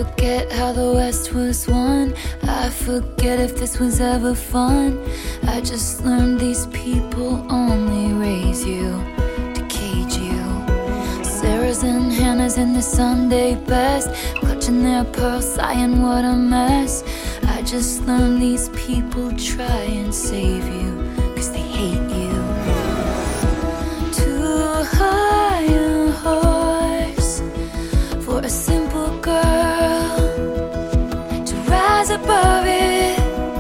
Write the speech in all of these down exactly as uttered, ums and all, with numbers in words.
forget how the West was won. I forget if this was ever fun. I just learned these people only raise you to cage you. Sarah's and Hannah's in the Sunday best, clutching their pearls, sighing what a mess. I just learned these people try and save you, cause they hate you. Too high a horse for a simple girl to rise above it.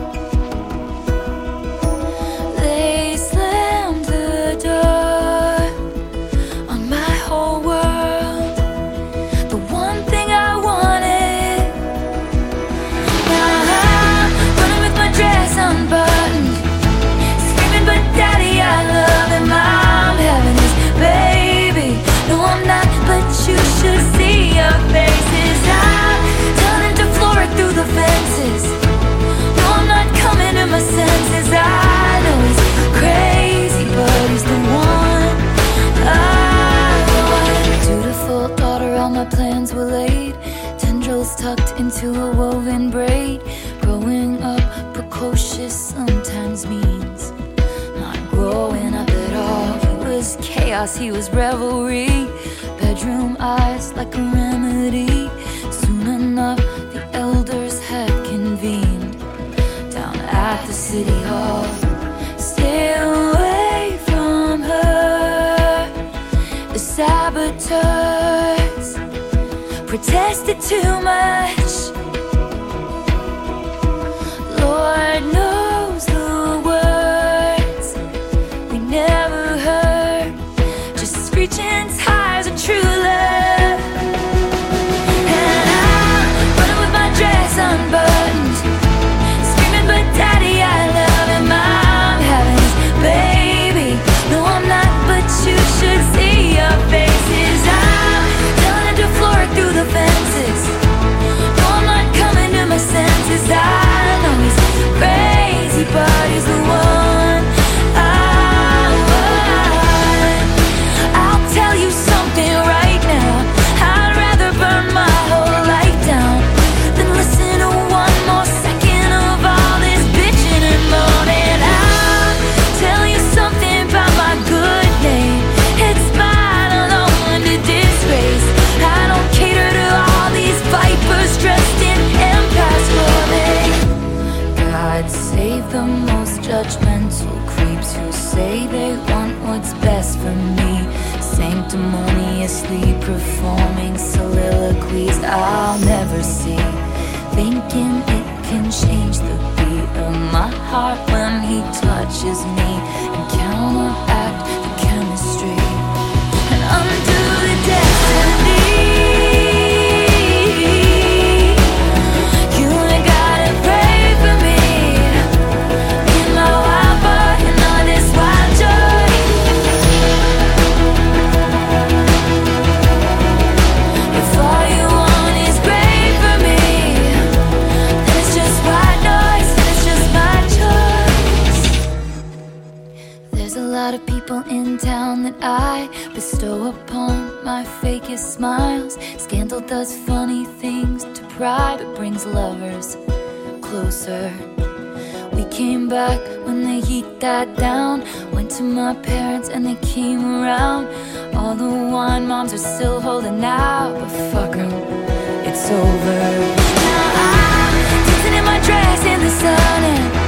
They slammed the door on my whole world, the one thing I wanted. Now I'm running with my dress unbuttoned, screaming, but daddy, I love him. I'm having his baby. No, I'm not, but you should see your faces. I'm turning to Flora through the fences. No, I'm not coming to my senses. I know he's crazy, but he's the one I want. Dutiful daughter, all my plans were laid, tendrils tucked into a woven braid. Growing up precocious sometimes means not growing up at all. He was chaos, he was revelry, bedroom eyes like a remedy. Soon enough, the elders had convened down at the city hall. Stay away from her. The saboteurs protested too much. Lord knows the words we never heard, just screeching tires of true love. And I'm running with my dress unbuttoned, screaming, but daddy, I love him. I'm having his baby. No, I'm not, but you should see your faces. I'm telling to Flora through the fences. No, I'm not coming to my senses. I know he's crazy, but he's the one I want. I'll tell you something right now, I'd rather burn my whole life down than listen to one more second of all this bitching and moaning. I'll tell you something about my good name, it's mine alone to disgrace. I don't cater to all these vipers dressed in empires clothing. God save the most judgmental creeps who say they want what's best for me, sanctimoniously performing soliloquies I'll never see, thinking it can change the beat of my heart when he touches me and counteract the chemistry and undo the destiny. You ain't gotta pray for me, me and my wild boy and all this wild joy. If all you want is great for me, then it's just white noise, and it's just my choice. There's a lot of people in town that I bestow upon my fakest smiles. Scandal does funny things to pride, but brings lovers closer. We came back when the heat died down, went to my parents and they came around. All the wine moms are still holding out, but fuck 'em, it's over. Now I'm dancing in my dress in the sun and